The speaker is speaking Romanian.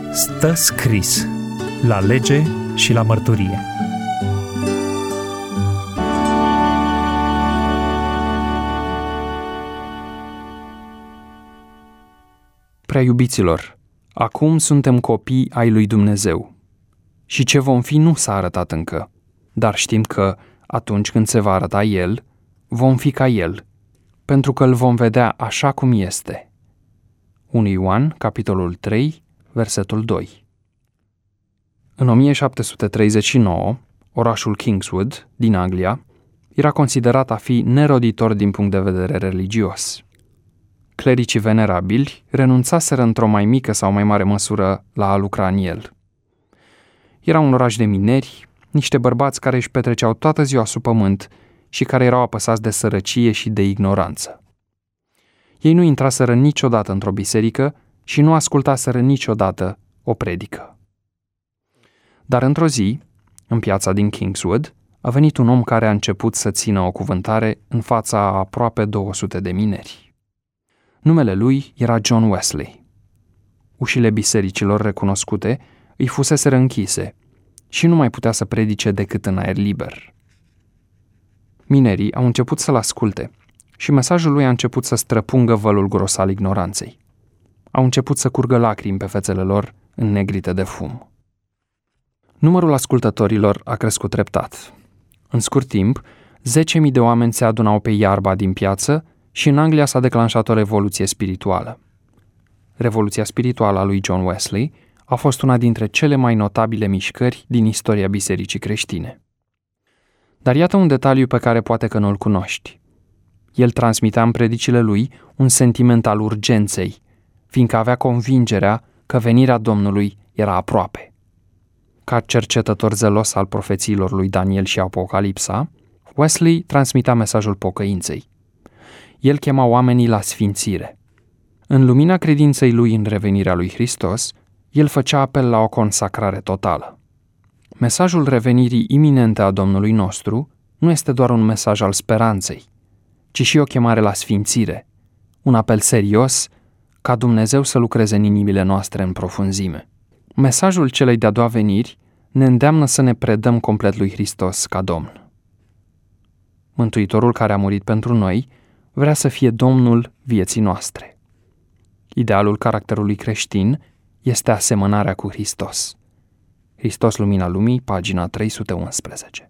Stă scris la lege și la mărturie. Prea iubiților, acum suntem copii ai lui Dumnezeu și ce vom fi nu s-a arătat încă, dar știm că atunci când se va arăta El, vom fi ca El, pentru că îl vom vedea așa cum este. 1 Ioan, capitolul 3, versetul 2. În 1739, orașul Kingswood, din Anglia, era considerat a fi neroditor din punct de vedere religios. Clericii venerabili renunțaseră într-o mai mică sau mai mare măsură la a lucra în el. Era un oraș de mineri, niște bărbați care își petreceau toată ziua sub pământ și care erau apăsați de sărăcie și de ignoranță. Ei nu intraseră niciodată într-o biserică și nu ascultaseră niciodată o predică. Dar într-o zi, în piața din Kingswood, a venit un om care a început să țină o cuvântare în fața a aproape 200 de mineri. Numele lui era John Wesley. Ușile bisericilor recunoscute îi fuseseră închise și nu mai putea să predice decât în aer liber. Minerii au început să-l asculte și mesajul lui a început să străpungă vălul gros al ignoranței. Au început să curgă lacrimi pe fețele lor înnegrite de fum. Numărul ascultătorilor a crescut treptat. În scurt timp, 10.000 de oameni se adunau pe iarba din piață și în Anglia s-a declanșat o revoluție spirituală. Revoluția spirituală a lui John Wesley a fost una dintre cele mai notabile mișcări din istoria bisericii creștine. Dar iată un detaliu pe care poate că nu-l cunoști. El transmitea în predicile lui un sentiment al urgenței, fiindcă avea convingerea că venirea Domnului era aproape. Ca cercetător zelos al profețiilor lui Daniel și Apocalipsa, Wesley transmitea mesajul pocăinței. El chema oamenii la sfințire. În lumina credinței lui în revenirea lui Hristos, el făcea apel la o consacrare totală. Mesajul revenirii iminente a Domnului nostru nu este doar un mesaj al speranței, ci și o chemare la sfințire, un apel serios ca Dumnezeu să lucreze în inimile noastre în profunzime. Mesajul celei de-a doua veniri ne îndeamnă să ne predăm complet lui Hristos ca Domn. Mântuitorul care a murit pentru noi vrea să fie Domnul vieții noastre. Idealul caracterului creștin este asemănarea cu Hristos. Hristos, lumina lumii, pagina 311.